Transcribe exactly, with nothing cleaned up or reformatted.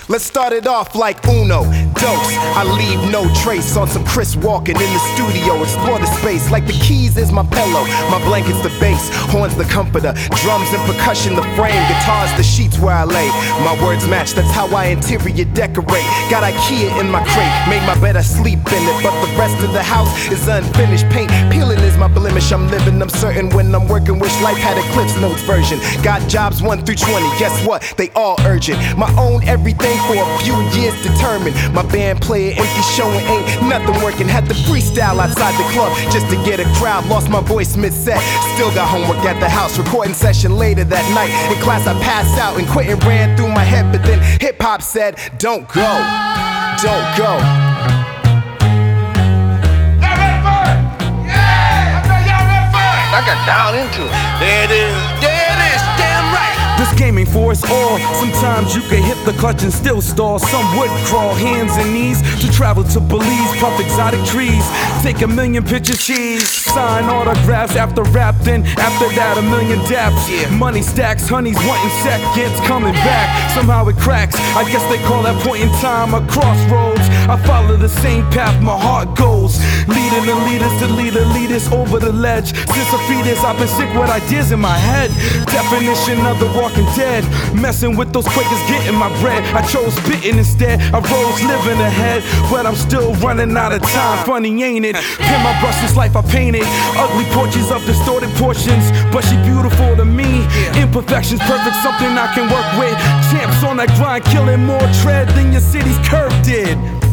Let's start it off like Uno, dos. I leave no trace on some Chris walking in the studio. Explore the space like the keys is my pillow. My blanket's the bass, horns the comforter, drums and percussion the frame, guitars the sheets where I lay. My words match, that's how I interior decorate. Got IKEA in my crate, made my bed I sleep in it, but the rest of the house is unfinished paint. Peeling is my blemish, I'm living, I'm certain when I'm working. Wish life had a Cliff's Notes version. Got jobs one through twenty, guess what? They all urgent. My own everything for a few years determined. My band player empty showing ain't nothing working. Had to freestyle outside the club just to get a crowd. Lost my voice mid-set, still got homework at the house. Recording session later that night. In class I passed out and quitting ran through my head, but then hip-hop said, don't go, don't go. Y'all ready for it? Yeah! I know y'all ready for it! I got down into it. There it is. There it is. Damn right. This game ain't for us all. Sometimes you can hit the clutch and still stall. Some would crawl hands and knees to travel to Belize, puff exotic trees, take a million pictures, cheese, sign autographs after rap, then after that a million daps. Yeah. Money stacks, honeys wanting seconds, coming back. Somehow it cracks. I guess they call that point in time a crossroads. I follow the same path my heart goes, leading the leaders to lead the leaders over the ledge. Since a fetus, I've been sick with ideas in my head. Definition of the Walking Dead, messing with those Quakers, getting my bread. I chose spitting instead. I rose living ahead, but I'm still running out of time. Funny, ain't it? Pin my brush, this life I painted. Ugly portraits of distorted portions, but she beautiful to me. Imperfections perfect, something I can work with. Champs on that grind, killing more tread than your city's curve did.